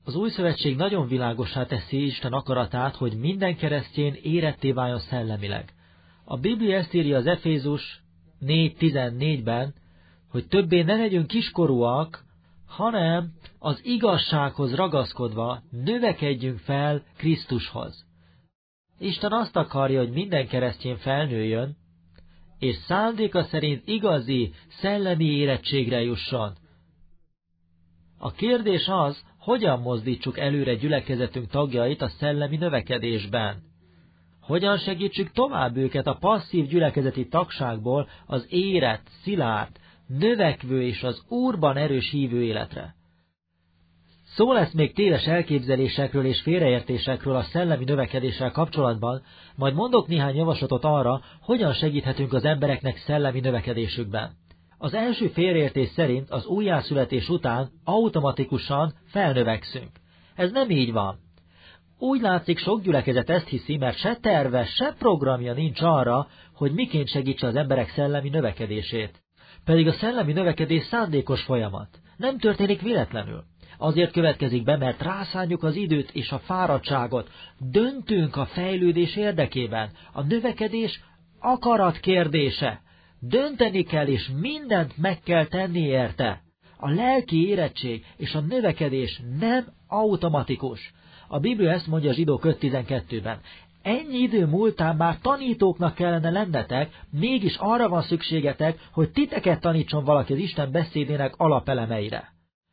Az Új Szövetség nagyon világossá teszi Isten akaratát, hogy minden keresztény éretté váljon szellemileg. A Biblia ezt írja az Efézus 4.14-ben, hogy többé ne legyünk kiskorúak, hanem az igazsághoz ragaszkodva növekedjünk fel Krisztushoz. Isten azt akarja, hogy minden keresztény felnőjön, és szándéka szerint igazi, szellemi érettségre jusson. A kérdés az, hogyan mozdítsuk előre gyülekezetünk tagjait a szellemi növekedésben. Hogyan segítsük tovább őket a passzív gyülekezeti tagságból az érett, szilárd, növekvő és az Úrban erős hívő életre. Szó lesz még téves elképzelésekről és félreértésekről a szellemi növekedéssel kapcsolatban, majd mondok néhány javaslatot arra, hogyan segíthetünk az embereknek szellemi növekedésükben. Az első félreértés szerint az újjászületés után automatikusan felnövekszünk. Ez nem így van. Úgy látszik, sok gyülekezet ezt hiszi, mert se terve, se programja nincs arra, hogy miként segítse az emberek szellemi növekedését. Pedig a szellemi növekedés szándékos folyamat. Nem történik véletlenül. Azért következik be, mert rászánjuk az időt és a fáradtságot. Döntünk a fejlődés érdekében. A növekedés akarat kérdése. Dönteni kell, és mindent meg kell tenni érte. A lelki érettség és a növekedés nem automatikus. A Biblia ezt mondja a Zsidók 5.12-ben. Ennyi idő múltán már tanítóknak kellene lennetek, mégis arra van szükségetek, hogy titeket tanítson valaki az Isten beszédének alapelemeire.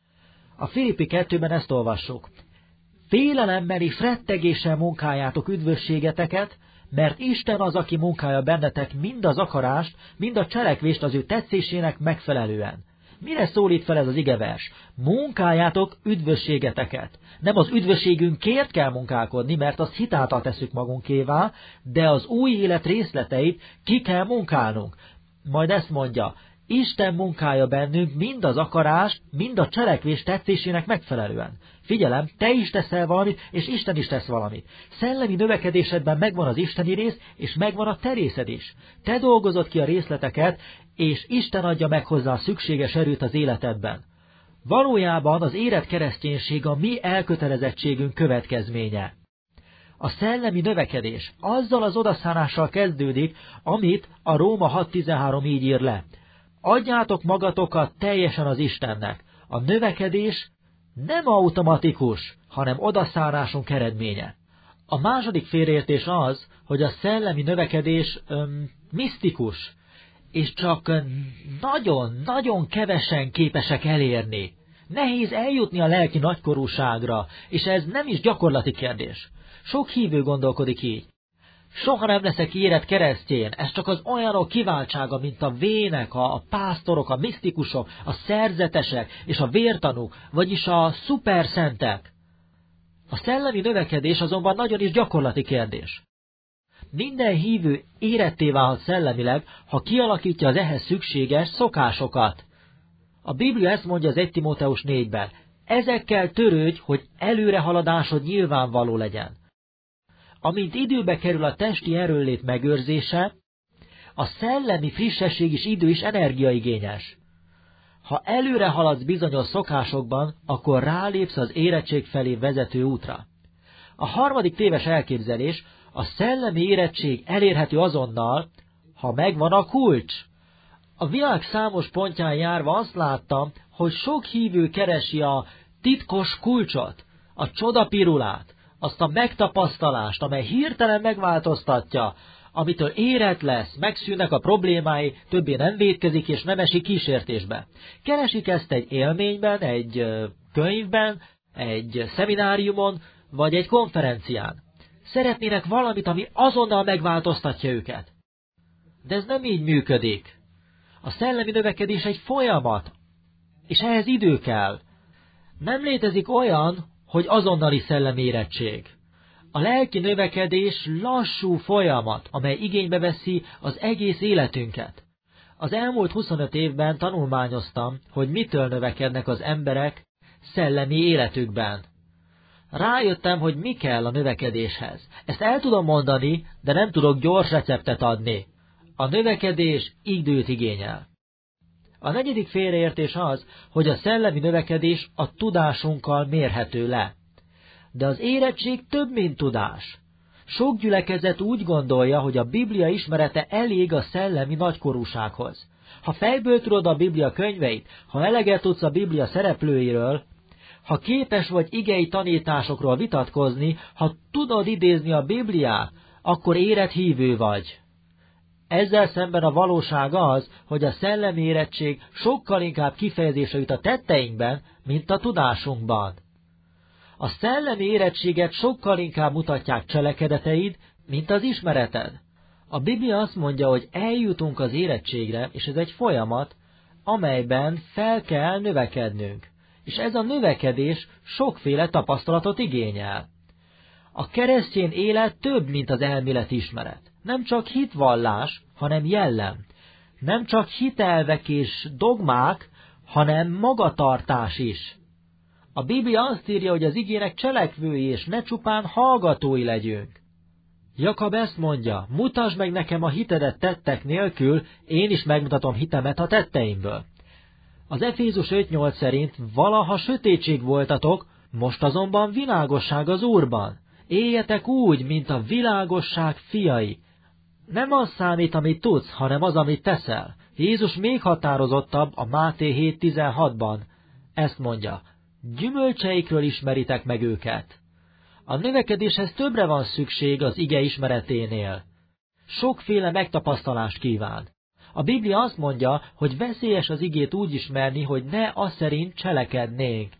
A Filippi 2-ben ezt olvassuk. Félelemmel és rettegéssel munkáljátok üdvösségeteket, mert Isten az, aki munkálja bennetek mind az akarást, mind a cselekvést az ő tetszésének megfelelően. Mire szólít fel ez az igevers? Munkáljátok üdvösségeteket. Nem az üdvösségünkért kell munkálkodni, mert azt hitáltal tesszük magunkévá, de az új élet részleteit ki kell munkálnunk. Majd ezt mondja, Isten munkálja bennünk mind az akarást, mind a cselekvés tetszésének megfelelően. Figyelem, te is teszel valamit, és Isten is tesz valamit. Szellemi növekedésedben megvan az isteni rész, és megvan a te részed is. Te dolgozod ki a részleteket, és Isten adja meg hozzá a szükséges erőt az életedben. Valójában az érett kereszténység a mi elkötelezettségünk következménye. A szellemi növekedés azzal az odaszánással kezdődik, amit a Róma 6.13 így ír le. Adjátok magatokat teljesen az Istennek. A növekedés nem automatikus, hanem odaszánásunk eredménye. A második félreértés az, hogy a szellemi növekedés misztikus, és csak nagyon kevesen képesek elérni. Nehéz eljutni a lelki nagykorúságra, és ez nem is gyakorlati kérdés. Sok hívő gondolkodik így. Soha nem leszek érett keresztjén, ez csak az olyanok kiváltsága, mint a vének, a pásztorok, a misztikusok, a szerzetesek és a vértanúk, vagyis a szuperszentek. A szellemi növekedés azonban nagyon is gyakorlati kérdés. Minden hívő éretté válhat szellemileg, ha kialakítja az ehhez szükséges szokásokat. A Biblia ezt mondja az 1 Timóteus 4-ben. Ezekkel törődj, hogy előrehaladásod nyilvánvaló legyen. Amint időbe kerül a testi erőnlét megőrzése, a szellemi frissesség is idő és energiaigényes. Ha előre haladsz bizonyos szokásokban, akkor rálépsz az érettség felé vezető útra. A harmadik téves elképzelés, a szellemi érettség elérhető azonnal, ha megvan a kulcs. A világ számos pontján járva azt láttam, hogy sok hívő keresi a titkos kulcsot, a csodapirulát, azt a megtapasztalást, amely hirtelen megváltoztatja, amitől érett lesz, megszűnnek a problémái, többé nem vétkezik és nem esik kísértésbe. Keresik ezt egy élményben, egy könyvben, egy szemináriumon, vagy egy konferencián. Szeretnének valamit, ami azonnal megváltoztatja őket. De ez nem így működik. A szellemi növekedés egy folyamat, és ehhez idő kell. Nem létezik olyan, hogy azonnali szellemi érettség. A lelki növekedés lassú folyamat, amely igénybe veszi az egész életünket. Az elmúlt 25 évben tanulmányoztam, hogy mitől növekednek az emberek szellemi életükben. Rájöttem, hogy mi kell a növekedéshez. Ezt el tudom mondani, de nem tudok gyors receptet adni. A növekedés időt igényel. A negyedik félreértés az, hogy a szellemi növekedés a tudásunkkal mérhető le. de az érettség több, mint tudás. Sok gyülekezet úgy gondolja, hogy a Biblia ismerete elég a szellemi nagykorúsághoz. Ha fejből tudod a Biblia könyveit, ha eleget tudsz a Biblia szereplőiről, ha képes vagy igei tanításokról vitatkozni, ha tudod idézni a Bibliát, akkor érett hívő vagy. Ezzel szemben a valóság az, hogy a szellemi érettség sokkal inkább kifejezésre jut a tetteinkben, mint a tudásunkban. A szellemi érettséget sokkal inkább mutatják cselekedeteid, mint az ismereted. A Biblia azt mondja, hogy eljutunk az érettségre, és ez egy folyamat, amelyben fel kell növekednünk. És ez a növekedés sokféle tapasztalatot igényel. A keresztény élet több, mint az elméleti ismeret. Nem csak hitvallás, hanem jellem. Nem csak hitelvek és dogmák, hanem magatartás is. A Biblia azt írja, hogy az igének cselekvői és ne csupán hallgatói legyünk. Jakab ezt mondja, mutasd meg nekem a hitedet tettek nélkül, én is megmutatom hitemet a tetteimből. Az Efézus 5:8 szerint valaha sötétség voltatok, most azonban világosság az Úrban. Éljetek úgy, mint a világosság fiai. Nem az számít, amit tudsz, hanem az, amit teszel. Jézus még határozottabb a Máté 7:16-ban. Ezt mondja, gyümölcseikről ismeritek meg őket. A növekedéshez többre van szükség az ige ismereténél. Sokféle megtapasztalást kíván. A Biblia azt mondja, hogy veszélyes az igét úgy ismerni, hogy ne az szerint cselekednénk.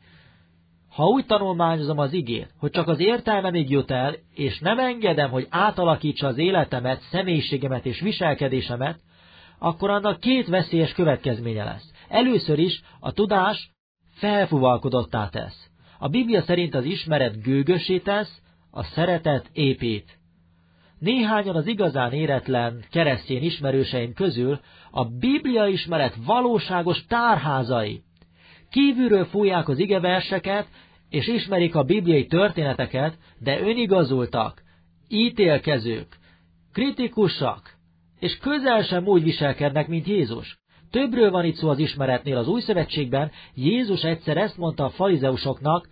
Ha úgy tanulmányozom az igét, hogy csak az értelmemig jut el, és nem engedem, hogy átalakítsa az életemet, személyiségemet és viselkedésemet, akkor annak két veszélyes következménye lesz. Először is a tudás felfuvalkodottá tesz. A Biblia szerint az ismeret gőgössé tesz, a szeretet épít. Néhányan az igazán éretlen keresztény ismerőseim közül a Biblia ismeret valóságos tárházai. Kívülről fújják az igeverseket, és ismerik a bibliai történeteket, de önigazultak, ítélkezők, kritikusak, és közel sem úgy viselkednek, mint Jézus. Többről van itt szó az ismeretnél az Új Szövetségben. Jézus egyszer ezt mondta a farizeusoknak,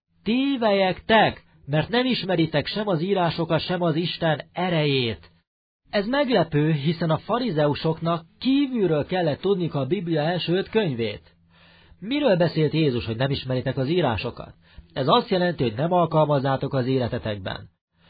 tévelyektek, mert nem ismeritek sem az írásokat, sem az Isten erejét. Ez meglepő, hiszen a farizeusoknak kívülről kellett tudniuk a Biblia első 5 könyvét. Miről beszélt Jézus, hogy nem ismeritek az írásokat? Ez azt jelenti, hogy nem alkalmazzátok az életetekben.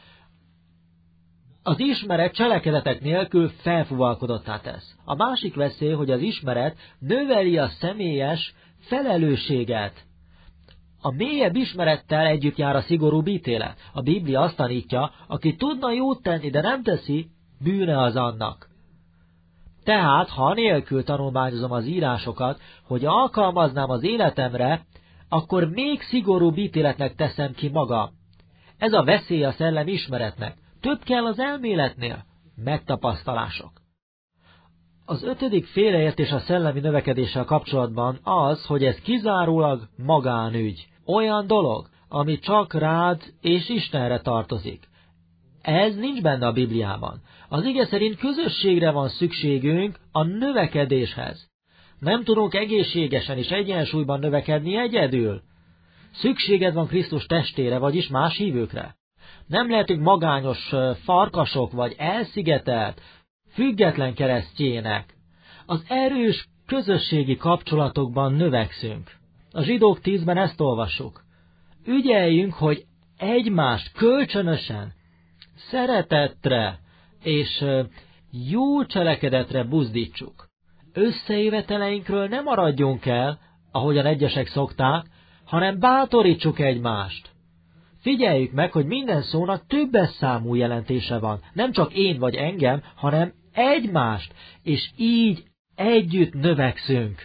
Az ismeret cselekedetek nélkül felfuvalkodottá tesz. A másik veszély, hogy az ismeret növeli a személyes felelősséget. A mélyebb ismerettel együtt jár a szigorúbb ítélet. A Biblia azt tanítja, aki tudna jót tenni, de nem teszi, bűne az annak. Tehát, ha anélkül tanulmányozom az írásokat, hogy alkalmaznám az életemre, akkor még szigorúbb ítéletnek teszem ki magam. Ez a veszély a szellem ismeretnek. Több kell az elméletnél, megtapasztalások. Az 5. félreértés a szellemi növekedéssel kapcsolatban az, hogy ez kizárólag magánügy. Olyan dolog, ami csak rád és Istenre tartozik. Ez nincs benne a Bibliában. Az ige szerint közösségre van szükségünk a növekedéshez. Nem tudunk egészségesen és egyensúlyban növekedni egyedül. Szükséged van Krisztus testére, vagyis más hívőkre. Nem lehetünk magányos farkasok vagy elszigetelt, független keresztjének. Az erős közösségi kapcsolatokban növekszünk. A Zsidók 10-ben ezt olvassuk. Ügyeljünk, hogy egymást kölcsönösen, szeretetre és jó cselekedetre buzdítsuk. Összejöveteleinkről nem maradjunk el, ahogyan egyesek szokták, hanem bátorítsuk egymást. Figyeljük meg, hogy minden szónak többes számú jelentése van. Nem csak én vagy engem, hanem egymást, és így együtt növekszünk.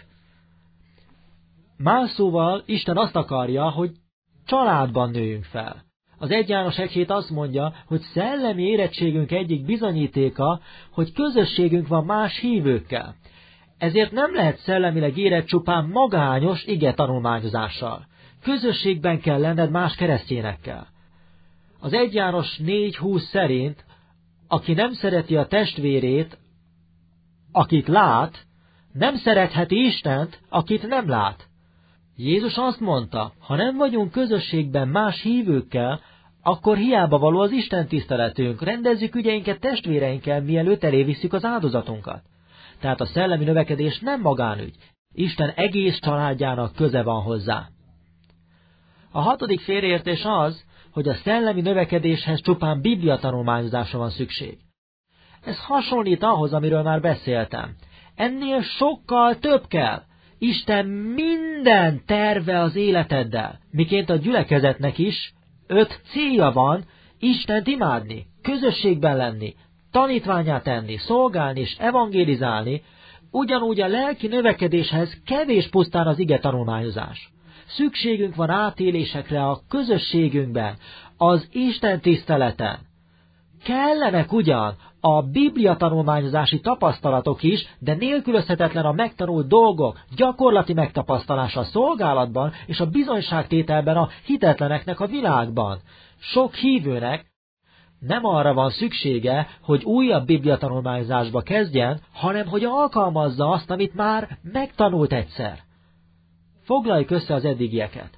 Más szóval Isten azt akarja, hogy családban nőjünk fel. Az 1 János 1:7 azt mondja, hogy szellemi érettségünk egyik bizonyítéka, hogy közösségünk van más hívőkkel. Ezért nem lehet szellemileg érett csupán magányos ige tanulmányozással. Közösségben kell lenned más keresztényekkel. Az 1 János 4:20 szerint, aki nem szereti a testvérét, akit lát, nem szeretheti Istent, akit nem lát. Jézus azt mondta, ha nem vagyunk közösségben más hívőkkel, akkor hiába való az Isten tiszteletünk, rendezzük ügyeinket testvéreinkkel, mielőtt elévisszük az áldozatunkat. Tehát a szellemi növekedés nem magánügy. Isten egész családjának köze van hozzá. A 6. félreértés az, hogy a szellemi növekedéshez csupán bibliatanulmányozásra van szükség. Ez hasonlít ahhoz, amiről már beszéltem. Ennél sokkal több kell. Isten minden terve az életeddel, miként a gyülekezetnek is 5 célja van: Istent imádni, közösségben lenni, tanítvánnyá tenni, szolgálni és evangélizálni. Ugyanúgy a lelki növekedéshez kevés pusztán az ige tanulmányozás. Szükségünk van átélésekre a közösségünkben, az Isten tiszteleten. Kellenek ugyan a Biblia tanulmányozási tapasztalatok is, de nélkülözhetetlen a megtanult dolgok gyakorlati megtapasztalása a szolgálatban és a bizonyságtételben a hitetleneknek a világban. Sok hívőnek nem arra van szüksége, hogy újabb Biblia tanulmányozásba kezdjen, hanem hogy alkalmazza azt, amit már megtanult egyszer. Foglaljuk össze az eddigieket.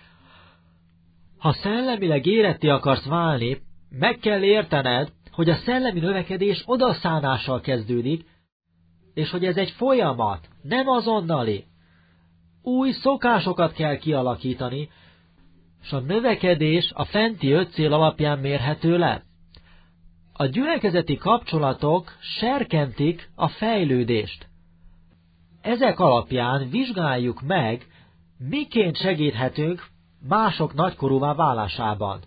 Ha szellemileg éretté akarsz válni, meg kell értened, hogy a szellemi növekedés odaszánással kezdődik, és hogy ez egy folyamat, nem azonnali. Új szokásokat kell kialakítani, és a növekedés a fenti 5 cél alapján mérhető le. A gyülekezeti kapcsolatok serkentik a fejlődést. Ezek alapján vizsgáljuk meg, miként segíthetünk mások nagykorúvá válásában.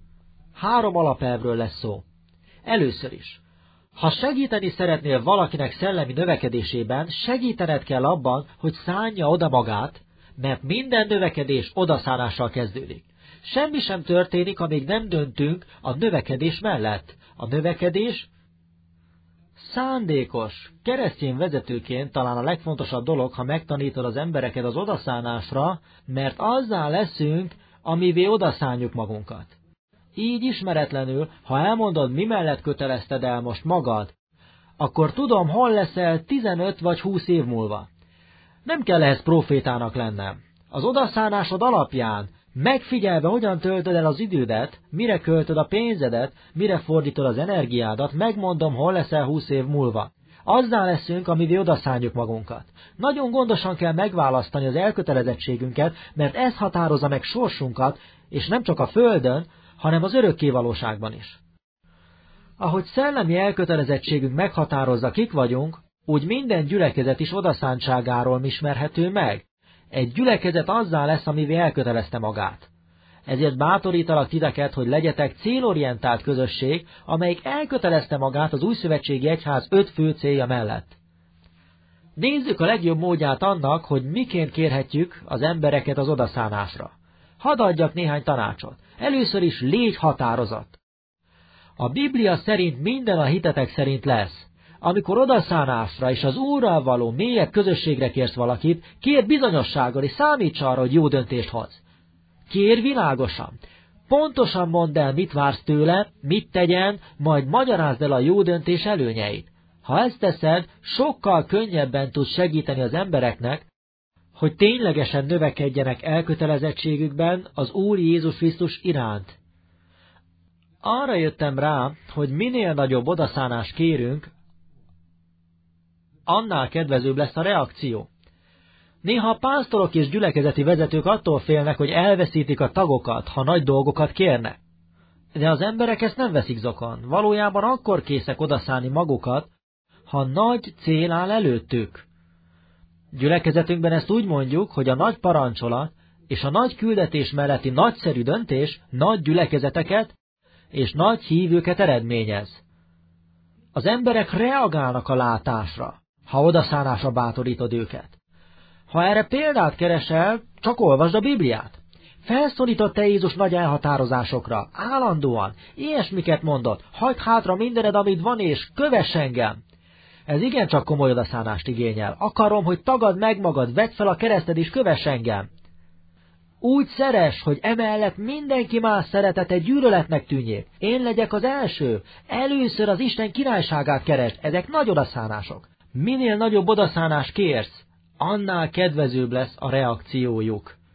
3 alapelvről lesz szó. Először is, ha segíteni szeretnél valakinek szellemi növekedésében, segítened kell abban, hogy szánja oda magát, mert minden növekedés odaszánással kezdődik. Semmi sem történik, amíg nem döntünk a növekedés mellett. A növekedés szándékos. Keresztény vezetőként talán a legfontosabb dolog, ha megtanítod az embereket az odaszánásra, mert azzá leszünk, amivé odaszánjuk magunkat. Így ismeretlenül, ha elmondod, mi mellett kötelezted el most magad, akkor tudom, hol leszel 15 vagy 20 év múlva. Nem kell ehhez profétának lennem. Az odaszánásod alapján, megfigyelve, hogyan töltöd el az idődet, mire költöd a pénzedet, mire fordítod az energiádat, megmondom, hol leszel 20 év múlva. Azzá leszünk, amivé odaszánjuk magunkat. Nagyon gondosan kell megválasztani az elkötelezettségünket, mert ez határozza meg sorsunkat, és nem csak a földön, hanem az örökké valóságban is. Ahogy szellemi elkötelezettségünk meghatározza, kik vagyunk, úgy minden gyülekezet is odaszántságáról ismerhető meg. Egy gyülekezet azzá lesz, amivé elkötelezte magát. Ezért bátorítalak titeket, hogy legyetek célorientált közösség, amelyik elkötelezte magát az Újszövetségi Egyház 5 fő célja mellett. Nézzük a legjobb módját annak, hogy miként kérhetjük az embereket az odaszánásra. Hadd adjak néhány tanácsot. Először is légy határozott. A Biblia szerint minden a hitetek szerint lesz. Amikor odaszánásra és az Úrral való mélyebb közösségre kérsz valakit, kérj bizonyossággal és számíts arra, hogy jó döntést hoz. Kérj világosan. Pontosan mondd el, mit vársz tőle, mit tegyen, majd magyarázd el a jó döntés előnyeit. Ha ezt teszed, sokkal könnyebben tudsz segíteni az embereknek, hogy ténylegesen növekedjenek elkötelezettségükben az Úr Jézus Krisztus iránt. Arra jöttem rá, hogy minél nagyobb odaszánást kérünk, annál kedvezőbb lesz a reakció. Néha a pásztorok és gyülekezeti vezetők attól félnek, hogy elveszítik a tagokat, ha nagy dolgokat kérnek. De az emberek ezt nem veszik zokon. Valójában akkor készek odaszánni magukat, ha nagy cél áll előttük. Gyülekezetünkben ezt úgy mondjuk, hogy a nagy parancsolat és a nagy küldetés melletti nagyszerű döntés nagy gyülekezeteket és nagy hívőket eredményez. Az emberek reagálnak a látásra, ha odaszánásra bátorítod őket. Ha erre példát keresel, csak olvasd a Bibliát. Felszólított te Jézus nagy elhatározásokra, állandóan, ilyesmiket mondott, hagyd hátra mindened, amit van, és kövess engem. Ez igencsak komoly odaszánást igényel. Akarom, hogy tagadd meg magad, vedd fel a kereszted, és kövess engem. Úgy szeress, hogy emellett mindenki más szeretete gyűlöletnek tűnjék. Én legyek az első. Először az Isten királyságát keresd. Ezek nagy odaszánások. Minél nagyobb odaszánást kérsz, annál kedvezőbb lesz a reakciójuk.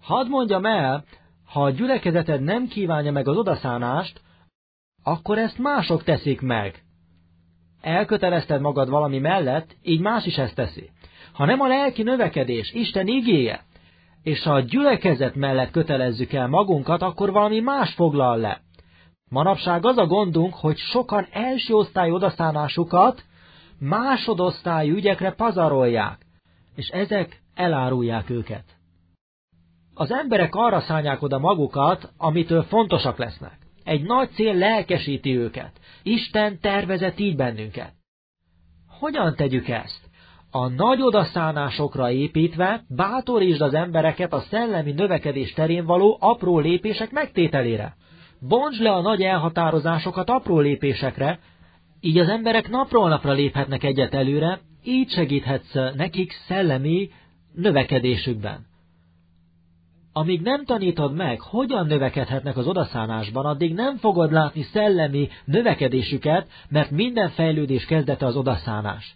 Hadd mondjam el, ha a gyülekezeted nem kívánja meg az odaszánást, akkor ezt mások teszik meg. Elkötelezted magad valami mellett, így más is ezt teszi. Ha nem a lelki növekedés, Isten igéje, és a gyülekezet mellett kötelezzük el magunkat, akkor valami más foglal le. Manapság az a gondunk, hogy sokan első osztályú odaszánásukat másodosztályú ügyekre pazarolják, és ezek elárulják őket. Az emberek arra szánják oda magukat, amitől fontosak lesznek. Egy nagy cél lelkesíti őket. Isten tervezett így bennünket. Hogyan tegyük ezt? A nagy odaszánásokra építve bátorítsd az embereket a szellemi növekedés terén való apró lépések megtételére. Bontsd le a nagy elhatározásokat apró lépésekre, így az emberek napról napra léphetnek egyet előre, így segíthetsz nekik szellemi növekedésükben. Amíg nem tanítod meg, hogyan növekedhetnek az odaszánásban, addig nem fogod látni szellemi növekedésüket, mert minden fejlődés kezdete az odaszánás.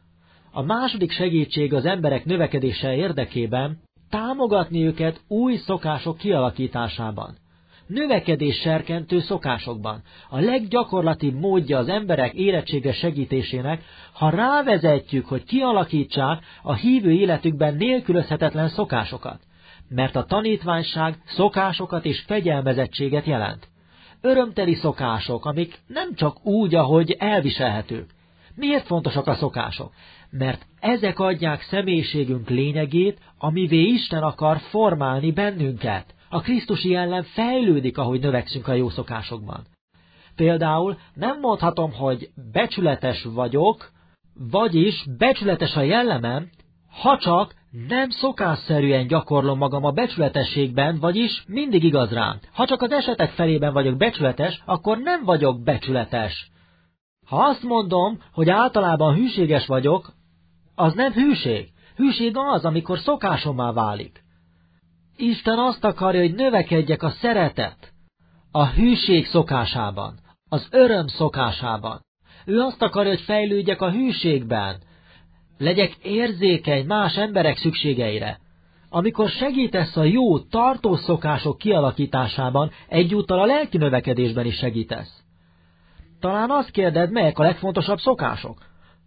A második segítség az emberek növekedése érdekében támogatni őket új szokások kialakításában. Növekedés serkentő szokásokban. A leggyakorlatibb módja az emberek érettséges segítésének, ha rávezetjük, hogy kialakítsák a hívő életükben nélkülözhetetlen szokásokat. Mert a tanítványság szokásokat és fegyelmezettséget jelent. Örömteli szokások, amik nem csak úgy, ahogy elviselhetők. Miért fontosak a szokások? Mert ezek adják személyiségünk lényegét, amivé Isten akar formálni bennünket. A krisztusi jellem fejlődik, ahogy növekszünk a jó szokásokban. Például nem mondhatom, hogy becsületes vagyok, vagyis becsületes a jellemem, ha csak nem szokásszerűen gyakorlom magam a becsületességben, vagyis mindig igaz rám. Ha csak az esetek felében vagyok becsületes, akkor nem vagyok becsületes. Ha azt mondom, hogy általában hűséges vagyok, az nem hűség. Hűség az, amikor szokásommá válik. Isten azt akarja, hogy növekedjek a szeretet, a hűség szokásában, az öröm szokásában. Ő azt akarja, hogy fejlődjek a hűségben, legyek érzékeny más emberek szükségeire. Amikor segítesz a jó, tartó szokások kialakításában, egyúttal a lelki növekedésben is segítesz. Talán azt kérded, melyek a legfontosabb szokások?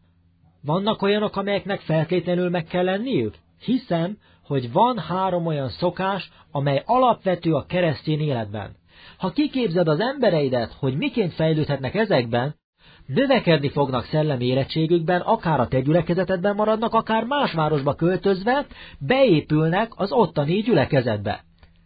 Vannak olyanok, amelyeknek feltétlenül meg kell lenniük? Hiszem, hogy van 3 olyan szokás, amely alapvető a keresztény életben. Ha kiképzed az embereidet, hogy miként fejlődhetnek ezekben, növekedni fognak szellemi érettségükben, akár a te gyülekezetedben maradnak, akár más városba költözve, beépülnek az ottani gyülekezetbe.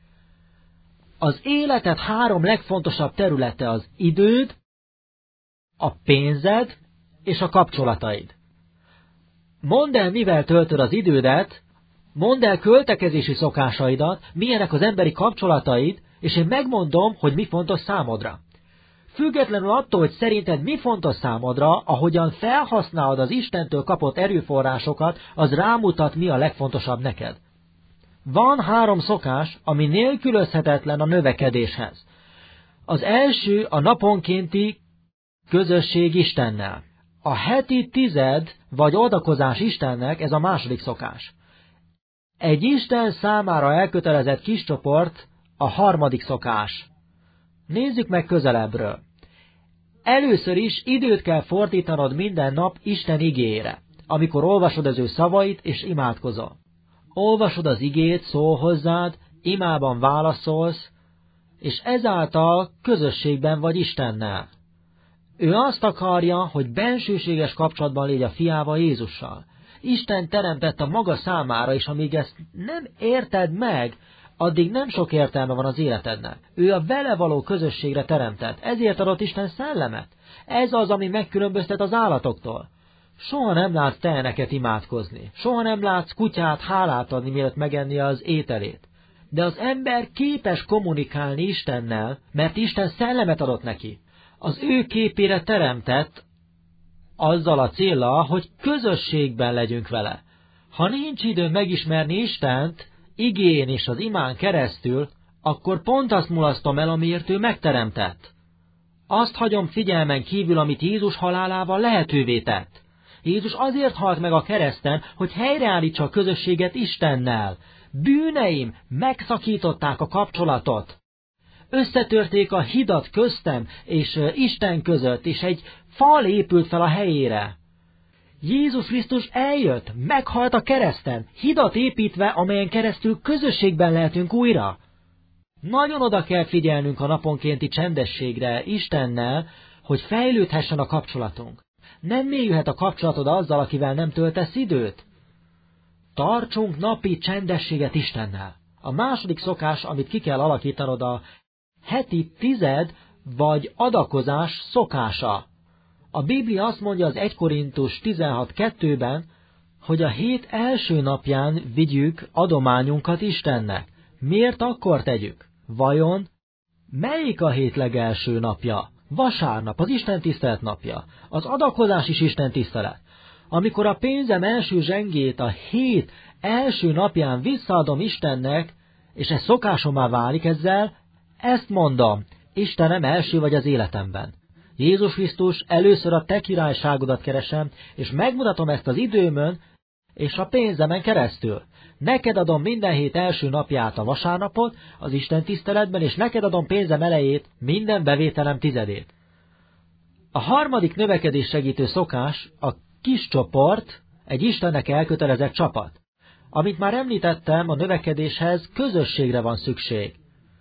Az életed 3 legfontosabb területe az időd, a pénzed és a kapcsolataid. Mondd el, mivel töltöd az idődet, mondd el költekezési szokásaidat, milyenek az emberi kapcsolataid, és én megmondom, hogy mi fontos számodra. Függetlenül attól, hogy szerinted mi fontos számodra, ahogyan felhasználod az Istentől kapott erőforrásokat, az rámutat, mi a legfontosabb neked. Van 3 szokás, ami nélkülözhetetlen a növekedéshez. Az első a naponkénti közösség Istennel. A heti 10 vagy adakozás Istennek, ez a második szokás. Egy Isten számára elkötelezett kis csoport a harmadik szokás. Nézzük meg közelebbről. Először is időt kell fordítanod minden nap Isten igéjére, amikor olvasod az ő szavait és imádkozol. Olvasod az igét, szól hozzád, imában válaszolsz, és ezáltal közösségben vagy Istennel. Ő azt akarja, hogy bensőséges kapcsolatban légy a fiával, Jézussal. Isten teremtett a maga számára, és amíg ezt nem érted meg, addig nem sok értelme van az életednek. Ő a vele való közösségre teremtett, ezért adott Isten szellemet. Ez az, ami megkülönböztet az állatoktól. Soha nem látsz teheneket imádkozni, soha nem látsz kutyát hálát adni, mielőtt megenni az ételét. De az ember képes kommunikálni Istennel, mert Isten szellemet adott neki. Az ő képére teremtett, azzal a céllal, hogy közösségben legyünk vele. Ha nincs idő megismerni Istent, igén és az imán keresztül, akkor pont azt mulasztom el, amiért ő megteremtett. Azt hagyom figyelmen kívül, amit Jézus halálával lehetővé tett. Jézus azért halt meg a kereszten, hogy helyreállítsa a közösséget Istennel, Bűneim megszakították a kapcsolatot. Összetörték a hidat köztem és Isten között, és egy fal épült fel a helyére. Jézus Krisztus eljött, meghalt a kereszten, hidat építve, amelyen keresztül közösségben lehetünk újra. Nagyon oda kell figyelnünk a naponkénti csendességre Istennel, hogy fejlődhessen a kapcsolatunk. Nem mélyülhet a kapcsolatod azzal, akivel nem töltesz időt. Tartsunk napi csendességet Istennel. A második szokás, amit ki kell alakítanod, a heti tized vagy adakozás szokása. A Biblia azt mondja az 1 Korintus 16:2-ben, hogy a hét első napján vigyük adományunkat Istennek. Miért akkor tegyük? Vajon melyik a hét legelső napja? Vasárnap, az Isten tisztelet napja. Az adakozás is Isten tisztelet. Amikor a pénzem első zsengét a hét első napján visszaadom Istennek, és ez szokásommá válik ezzel, ezt mondom, Istenem, első vagy az életemben. Jézus Krisztus, először a te királyságodat keresem, és megmutatom ezt az időmön, és a pénzemen keresztül. Neked adom minden hét első napját, a vasárnapot, az Isten tiszteletben, és neked adom pénzem elejét, minden bevételem tizedét. A harmadik növekedés segítő szokás a kis csoport, egy Istennek elkötelezett csapat. Amit már említettem, a növekedéshez közösségre van szükség.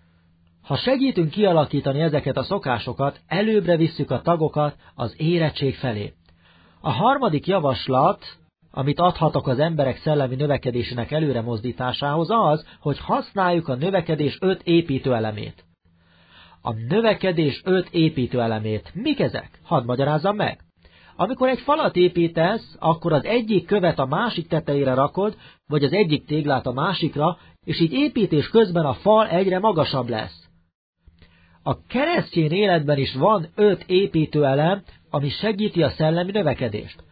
Ha segítünk kialakítani ezeket a szokásokat, előbbre visszük a tagokat az érettség felé. A harmadik javaslat, amit adhatok az emberek szellemi növekedésének előre mozdításához, az, hogy használjuk a növekedés 5 építőelemét. A növekedés 5 építőelemét. Mik ezek? Hadd magyarázzam meg. Amikor egy falat építesz, akkor az egyik követ a másik tetejére rakod, vagy az egyik téglát a másikra, és így építés közben a fal egyre magasabb lesz. A keresztény életben is van 5 építőelem, ami segíti a szellemi növekedést.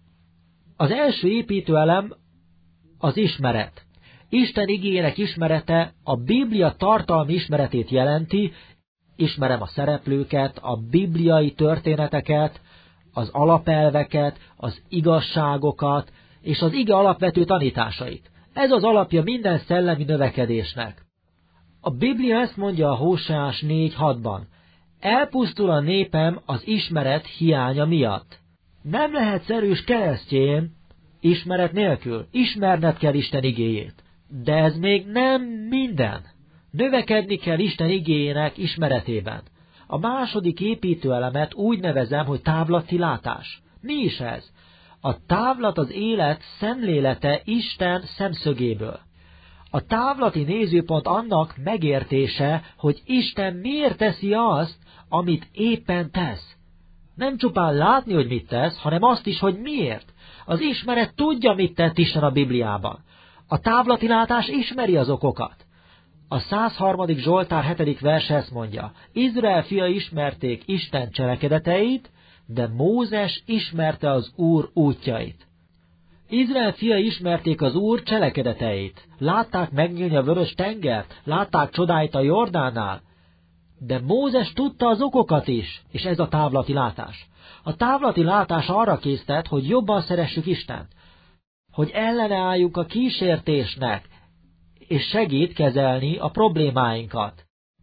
Az első építőelem az ismeret. Isten igéjének ismerete a Biblia tartalmi ismeretét jelenti, ismerem a szereplőket, a bibliai történeteket, az alapelveket, az igazságokat és az ige alapvető tanításait. Ez az alapja minden szellemi növekedésnek. A Biblia ezt mondja a Hóseás 4:6-ban. Elpusztul a népem az ismeret hiánya miatt. Nem lehetsz erős keresztjén ismeret nélkül. Ismerned kell Isten igéjét. De ez még nem minden. Növekedni kell Isten igéjének ismeretében. A második építőelemet úgy nevezem, hogy távlati látás. Mi is ez? A távlat az élet szemlélete Isten szemszögéből. A távlati nézőpont annak megértése, hogy Isten miért teszi azt, amit éppen tesz. Nem csupán látni, hogy mit tesz, hanem azt is, hogy miért. Az ismeret tudja, mit tett Isten a Bibliában. A távlati látás ismeri az okokat. A 103. Zsoltár 7. verse ezt mondja. Izrael fiai ismerték Isten cselekedeteit, de Mózes ismerte az Úr útjait. Izrael fiai ismerték az Úr cselekedeteit. Látták megnyílni a vörös tengert, látták csodáit a Jordánnál. De Mózes tudta az okokat is, és ez a távlati látás. A távlati látás arra késztet, hogy jobban szeressük Istent, hogy ellenálljunk a kísértésnek, és segít kezelni a problémáinkat.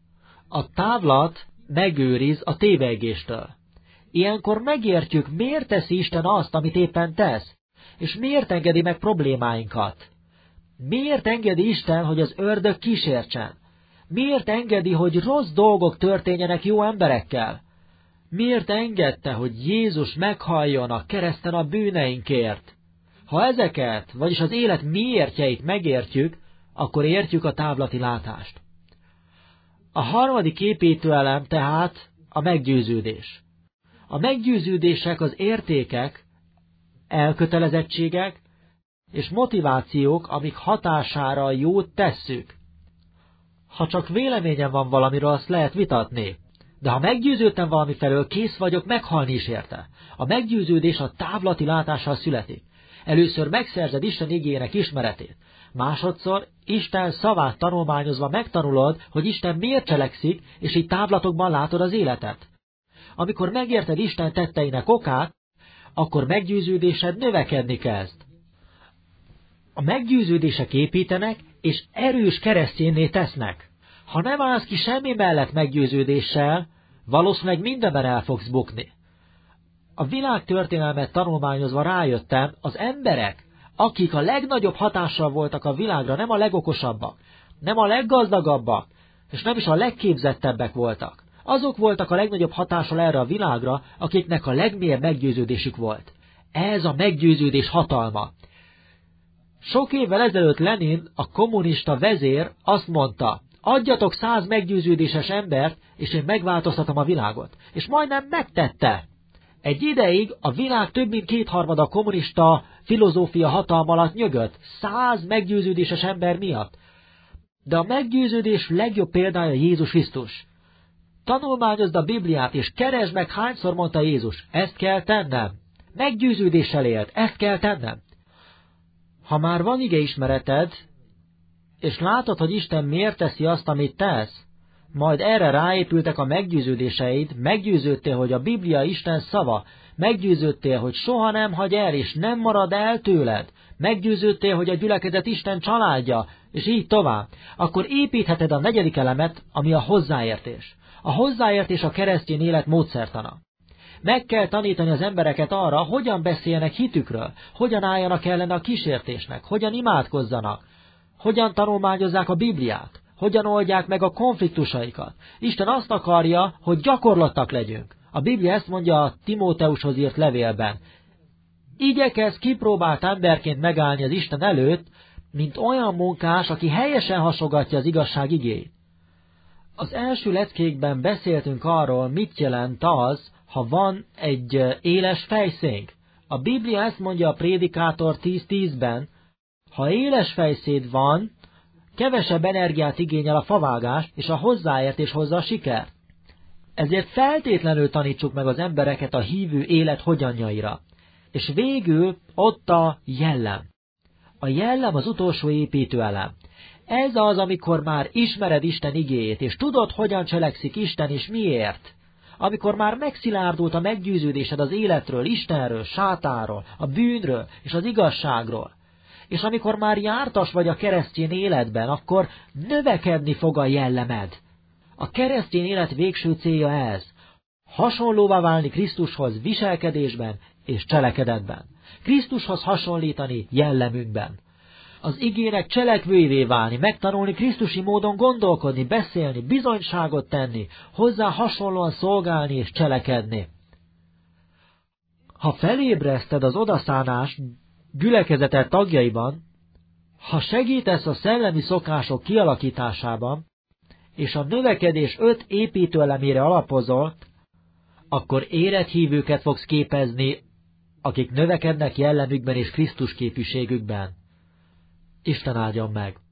A távlat megőriz a tévegéstől. Ilyenkor megértjük, miért teszi Isten azt, amit éppen tesz, és miért engedi meg problémáinkat. Miért engedi Isten, hogy az ördög kísértsen? Miért engedi, hogy rossz dolgok történjenek jó emberekkel? Miért engedte, hogy Jézus meghalljon a kereszten a bűneinkért? Ha ezeket, vagyis az élet miértjeit megértjük, akkor értjük a távlati látást. A harmadik építőelem tehát a meggyőződés. A meggyőződések az értékek, elkötelezettségek és motivációk, amik hatására a jót tesszük. Ha csak véleményem van valamiről, azt lehet vitatni. De ha meggyőződtem valamifelől, kész vagyok meghalni is érte. A meggyőződés a távlati látással születik. Először megszerzed Isten igéjének ismeretét. Másodszor Isten szavát tanulmányozva megtanulod, hogy Isten miért cselekszik, és így távlatokban látod az életet. Amikor megérted Isten tetteinek okát, akkor meggyőződésed növekedni kezd. A meggyőződések építenek, és erős keresztjénné tesznek. Ha nem állsz ki semmi mellett meggyőződéssel, valószínűleg mindenben el fogsz bukni. A világ történelmet tanulmányozva rájöttem, az emberek, akik a legnagyobb hatással voltak a világra, nem a legokosabbak, nem a leggazdagabbak, és nem is a legképzettebbek voltak. Azok voltak a legnagyobb hatással erre a világra, akiknek a legmélyebb meggyőződésük volt. Ez a meggyőződés hatalma. Sok évvel ezelőtt Lenin, a kommunista vezér azt mondta, adjatok 100 meggyőződéses embert, és én megváltoztatom a világot. És majdnem megtette. Egy ideig a világ több mint 2/3 kommunista filozófia hatalma alatt nyögött, 100 meggyőződéses ember miatt. De a meggyőződés legjobb példája Jézus Krisztus. Tanulmányozd a Bibliát, és keresd meg, hányszor mondta Jézus, ezt kell tennem. Meggyőződéssel élt, ezt kell tennem. Ha már van igeismereted, és látod, hogy Isten miért teszi azt, amit tesz, majd erre ráépültek a meggyőződéseid, meggyőződtél, hogy a Biblia Isten szava, meggyőződtél, hogy soha nem hagy el, és nem marad el tőled, meggyőződtél, hogy a gyülekezet Isten családja, és így tovább, akkor építheted a 4. elemet, ami a hozzáértés. A hozzáértés a keresztény élet módszertana. Meg kell tanítani az embereket arra, hogyan beszéljenek hitükről, hogyan álljanak ellene a kísértésnek, hogyan imádkozzanak, hogyan tanulmányozzák a Bibliát, hogyan oldják meg a konfliktusaikat. Isten azt akarja, hogy gyakorlottak legyünk. A Biblia ezt mondja a Timóteushoz írt levélben. Igyekezz kipróbált emberként megállni az Isten előtt, mint olyan munkás, aki helyesen hasogatja az igazság igéjét. Az első leckékben beszéltünk arról, mit jelent az, ha van egy éles fejszénk. A Biblia ezt mondja a Prédikátor 10:10-ben, ha éles fejszéd van, kevesebb energiát igényel a favágás, és a hozzáértés hozza a sikert. Ezért feltétlenül tanítsuk meg az embereket a hívő élet hogyanjaira. És végül ott a jellem. A jellem az utolsó építőelem. Ez az, amikor már ismered Isten igéjét, és tudod, hogyan cselekszik Isten, és miért. Amikor már megszilárdult a meggyőződésed az életről, Istenről, sátánról, a bűnről és az igazságról. És amikor már jártas vagy a keresztény életben, akkor növekedni fog a jellemed. A keresztény élet végső célja ez. Hasonlóvá válni Krisztushoz viselkedésben és cselekedetben. Krisztushoz hasonlítani jellemünkben. Az igének cselekvőivé válni, megtanulni krisztusi módon gondolkodni, beszélni, bizonyságot tenni, hozzá hasonlóan szolgálni és cselekedni. Ha felébreszted az odaszánás gyülekezete tagjaiban, ha segítesz a szellemi szokások kialakításában, és a növekedés 5 építőelemére alapozol, akkor érett hívőket fogsz képezni, akik növekednek jellemükben és Krisztus képűségükben. Isten áldjon meg!